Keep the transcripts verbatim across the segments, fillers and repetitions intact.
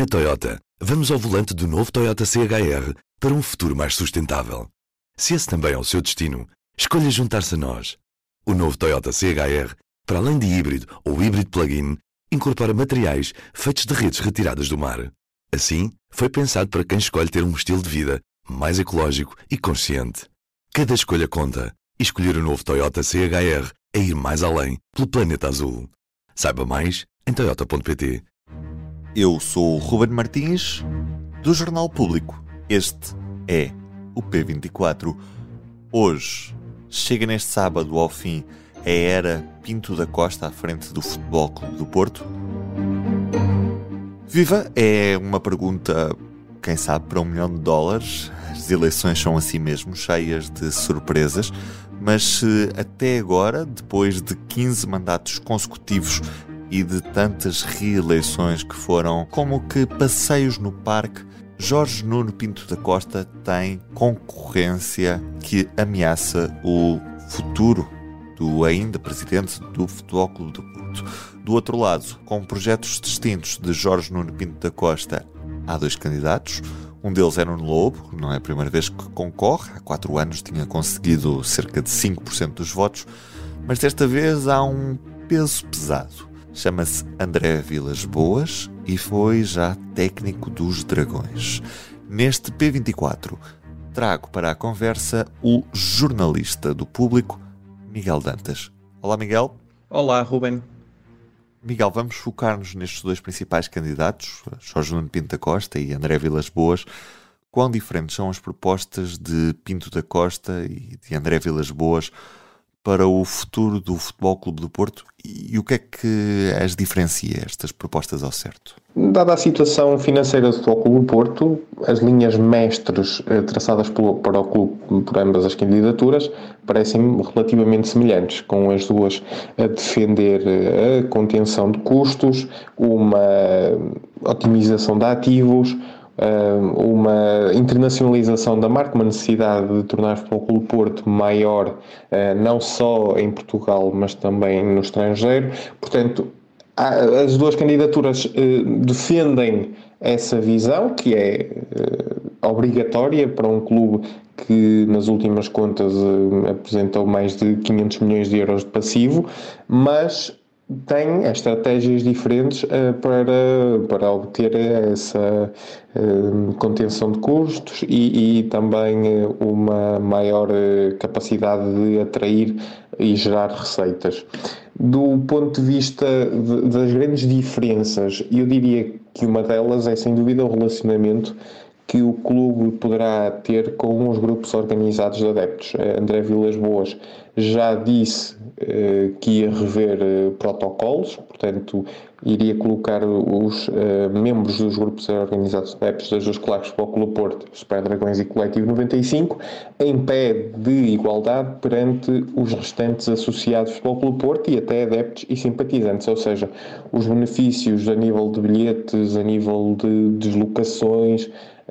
Na Toyota, vamos ao volante do novo Toyota C H R para um futuro mais sustentável. Se esse também é o seu destino, escolha juntar-se a nós. O novo Toyota C H R, para além de híbrido ou híbrido plug-in, incorpora materiais feitos de redes retiradas do mar. Assim, foi pensado para quem escolhe ter um estilo de vida mais ecológico e consciente. Cada escolha conta, e escolher o novo Toyota C H R é ir mais além pelo planeta azul. Saiba mais em toyota ponto pt. Eu sou o Ruben Martins, do Jornal Público. Este é o P vinte e quatro. Hoje, chega neste sábado ao fim a era Pinto da Costa à frente do Futebol Clube do Porto? Viva! É uma pergunta, quem sabe, para um milhão de dólares. As eleições são assim mesmo, cheias de surpresas. Mas se até agora, depois de quinze mandatos consecutivos e de tantas reeleições que foram como que passeios no parque, Jorge Nuno Pinto da Costa tem concorrência que ameaça o futuro do ainda presidente do Futebol Clube do Porto. Do outro lado, com projetos distintos de Jorge Nuno Pinto da Costa, há dois candidatos. Um deles é Nuno Lobo, não é a primeira vez que concorre. Há quatro anos tinha conseguido cerca de cinco por cento dos votos, mas desta vez há um peso pesado. Chama-se André Vilas Boas e foi já técnico dos Dragões. Neste P vinte e quatro, trago para a conversa o jornalista do Público, Miguel Dantas. Olá, Miguel. Olá, Ruben. Miguel, vamos focar-nos nestes dois principais candidatos, Jorge Nuno Pinto da Costa e André Vilas Boas. Quão diferentes são as propostas de Pinto da Costa e de André Vilas Boas para o futuro do Futebol Clube do Porto, e o que é que as diferencia, estas propostas, ao certo? Dada a situação financeira do Futebol Clube do Porto, as linhas mestres eh, traçadas pelo, para o clube por ambas as candidaturas parecem relativamente semelhantes, com as duas a defender a contenção de custos, uma otimização de ativos, uma internacionalização da marca, uma necessidade de tornar o Futebol Clube do Porto maior, não só em Portugal, mas também no estrangeiro. Portanto, as duas candidaturas defendem essa visão, que é obrigatória para um clube que nas últimas contas apresentou mais de quinhentos milhões de euros de passivo, mas tem estratégias diferentes uh, para, para obter essa uh, contenção de custos e, e também uh, uma maior uh, capacidade de atrair e gerar receitas. Do ponto de vista de, das grandes diferenças, eu diria que uma delas é sem dúvida o relacionamento que o clube poderá ter com os grupos organizados de adeptos. André Vilas Boas já disse eh, que ia rever eh, protocolos, portanto, iria colocar os eh, membros dos grupos organizados de adeptos das duas claques Futebol Clube do Porto, Super Dragões e Coletivo noventa e cinco, em pé de igualdade perante os restantes associados do Futebol Clube do Porto e até adeptos e simpatizantes, ou seja, os benefícios a nível de bilhetes, a nível de deslocações,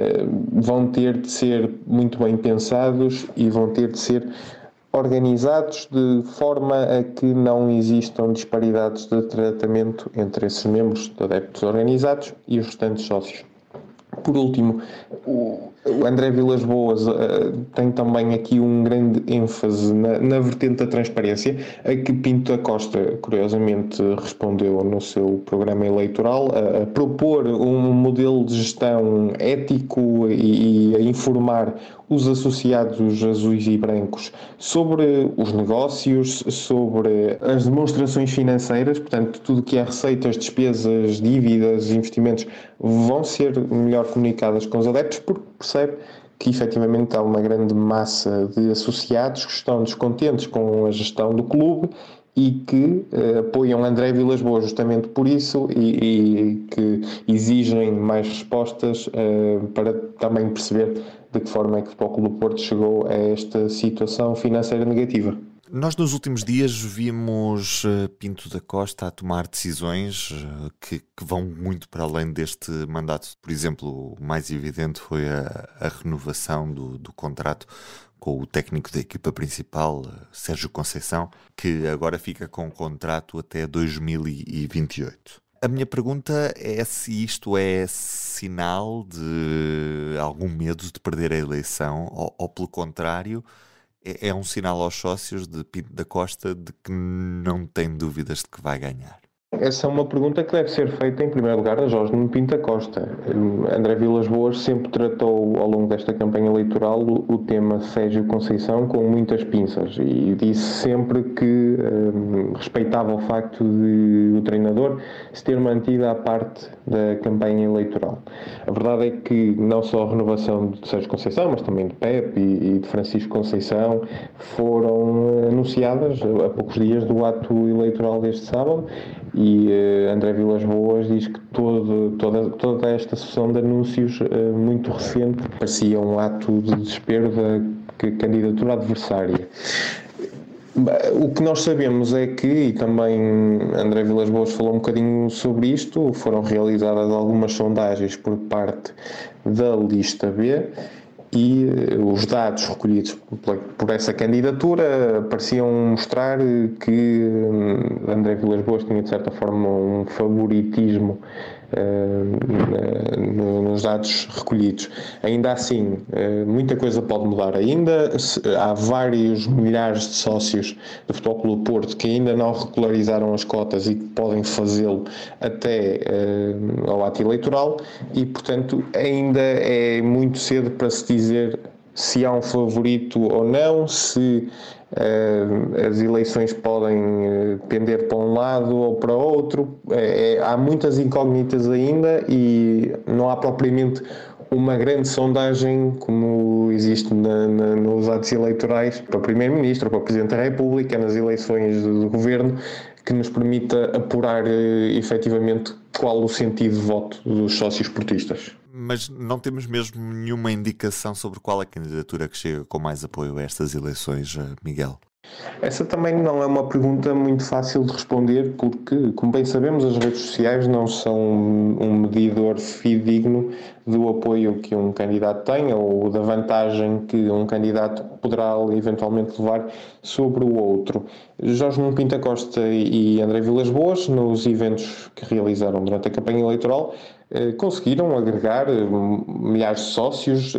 vão ter de ser muito bem pensados e vão ter de ser organizados de forma a que não existam disparidades de tratamento entre esses membros de adeptos organizados e os restantes sócios. Por último, o André Vilas Boas uh, tem também aqui um grande ênfase na, na vertente da transparência, a que Pinto da Costa, curiosamente, respondeu no seu programa eleitoral, a, a propor um modelo de gestão ético e, e a informar os associados azuis e brancos sobre os negócios, sobre as demonstrações financeiras, portanto, tudo que é receitas, despesas, dívidas, investimentos, vão ser melhor comunicadas com os adeptos, porque percebe que efetivamente há uma grande massa de associados que estão descontentes com a gestão do clube e que eh, apoiam André Vilas Boas justamente por isso e, e que exigem mais respostas eh, para também perceber de que forma é que o Futebol Clube do Porto chegou a esta situação financeira negativa. Nós nos últimos dias vimos uh, Pinto da Costa a tomar decisões uh, que, que vão muito para além deste mandato. Por exemplo, o mais evidente foi a, a renovação do, do contrato com o técnico da equipa principal, uh, Sérgio Conceição, que agora fica com um contrato até dois mil e vinte e oito. A minha pergunta é se isto é sinal de algum medo de perder a eleição ou, ou pelo contrário, é, é um sinal aos sócios de Pinto da Costa de que não tem dúvidas de que vai ganhar. Essa é uma pergunta que deve ser feita, em primeiro lugar, a Jorge Nuno Pinto da Costa. André Vilas Boas sempre tratou, ao longo desta campanha eleitoral, o tema Sérgio Conceição com muitas pinças e disse sempre que um, respeitava o facto de o treinador se ter mantido à parte da campanha eleitoral. A verdade é que não só a renovação de Sérgio Conceição, mas também de Pepe e, e de Francisco Conceição foram anunciadas a poucos dias do ato eleitoral deste sábado. E uh, André Vilas Boas diz que todo, toda, toda esta sessão de anúncios uh, muito recente parecia um ato de desespero da candidatura adversária. O que nós sabemos é que, e também André Vilas Boas falou um bocadinho sobre isto, foram realizadas algumas sondagens por parte da lista B, e os dados recolhidos por essa candidatura pareciam mostrar que André Vilas Boas tinha de certa forma um favoritismo uh, nos dados recolhidos. Ainda assim, uh, muita coisa pode mudar ainda. Há vários milhares de sócios do Futebol Clube do Porto que ainda não regularizaram as cotas e que podem fazê-lo até uh, ao ato eleitoral e, portanto, ainda é muito cedo para se dizer se há um favorito ou não, se uh, as eleições podem uh, pender para um lado ou para outro. É, é, há muitas incógnitas ainda e não há propriamente uma grande sondagem como existe na, na, nos atos eleitorais para Primeiro-Ministro, para Presidente da República, nas eleições do, do Governo, que nos permita apurar uh, efetivamente qual o sentido de voto dos sócios portistas. Mas não temos mesmo nenhuma indicação sobre qual é a candidatura que chega com mais apoio a estas eleições, Miguel? Essa também não é uma pergunta muito fácil de responder porque, como bem sabemos, as redes sociais não são um medidor fidedigno do apoio que um candidato tem ou da vantagem que um candidato poderá eventualmente levar sobre o outro. Jorge Nuno Pinto da Costa e André Vilas Boas, nos eventos que realizaram durante a campanha eleitoral, conseguiram agregar milhares de sócios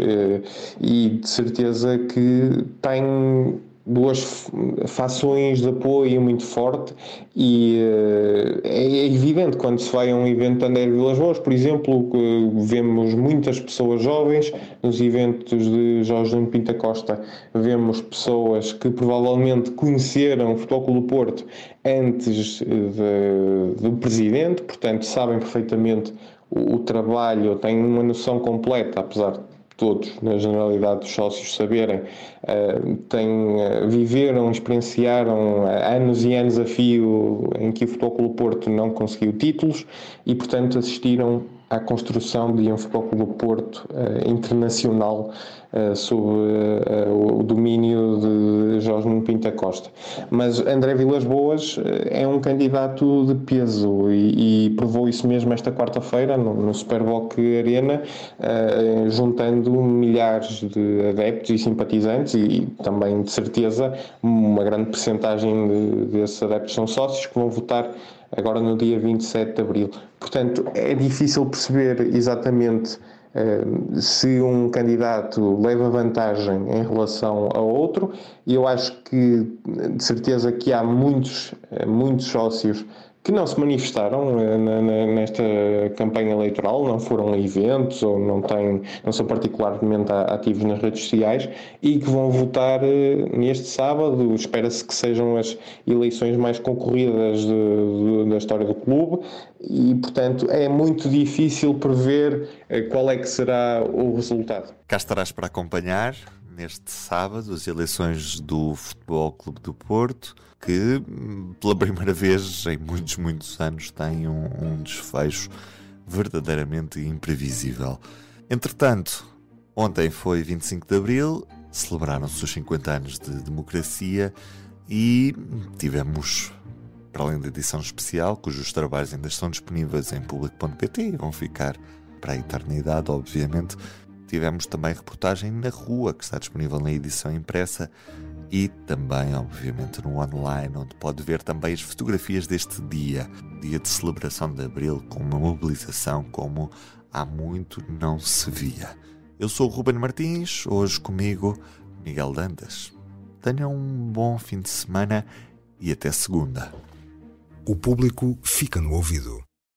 e de certeza que têm duas fações de apoio muito forte e uh, é evidente quando se vai a um evento de André Vilas Boas, por exemplo, uh, vemos muitas pessoas jovens. Nos eventos de Jorge Nuno Pinto da Costa vemos pessoas que provavelmente conheceram o Futebol Clube do Porto antes de, do presidente, portanto sabem perfeitamente o, o trabalho, têm uma noção completa, apesar de todos, na generalidade dos sócios, saberem, uh, têm, uh, viveram, experienciaram uh, anos e anos a fio em que o Futebol Clube do Porto não conseguiu títulos e, portanto, assistiram à construção de um Futebol Clube do Porto uh, internacional uh, sob uh, o domínio de Jorge Nuno Pinto da Costa. Mas André Vilas Boas uh, é um candidato de peso e, e provou isso mesmo esta quarta-feira no, no Superboc Arena, uh, juntando milhares de adeptos e simpatizantes e, e também, de certeza, uma grande percentagem de, desses adeptos são sócios que vão votar agora no dia vinte e sete de abril. Portanto, é difícil perceber exatamente uh, se um candidato leva vantagem em relação a outro. E eu acho que, de certeza, que há muitos, muitos sócios que não se manifestaram uh, na, na, nesta campanha eleitoral, não foram a eventos ou não, têm, não são particularmente ativos nas redes sociais e que vão votar uh, neste sábado. Espera-se que sejam as eleições mais concorridas de, de, da história do clube e, portanto, é muito difícil prever uh, qual é que será o resultado. Cá estarás para acompanhar neste sábado as eleições do Futebol Clube do Porto, que pela primeira vez em muitos, muitos anos tem um, um desfecho verdadeiramente imprevisível. Entretanto, ontem foi vinte e cinco de abril, celebraram-se os cinquenta anos de democracia e tivemos, para além da edição especial, cujos trabalhos ainda estão disponíveis em público ponto pt e vão ficar para a eternidade, obviamente, tivemos também reportagem na rua, que está disponível na edição impressa, e também, obviamente, no online, onde pode ver também as fotografias deste dia, dia de celebração de Abril, com uma mobilização como há muito não se via. Eu sou o Ruben Martins, hoje comigo Miguel Dantas. Tenham um bom fim de semana e até segunda. O público fica no ouvido.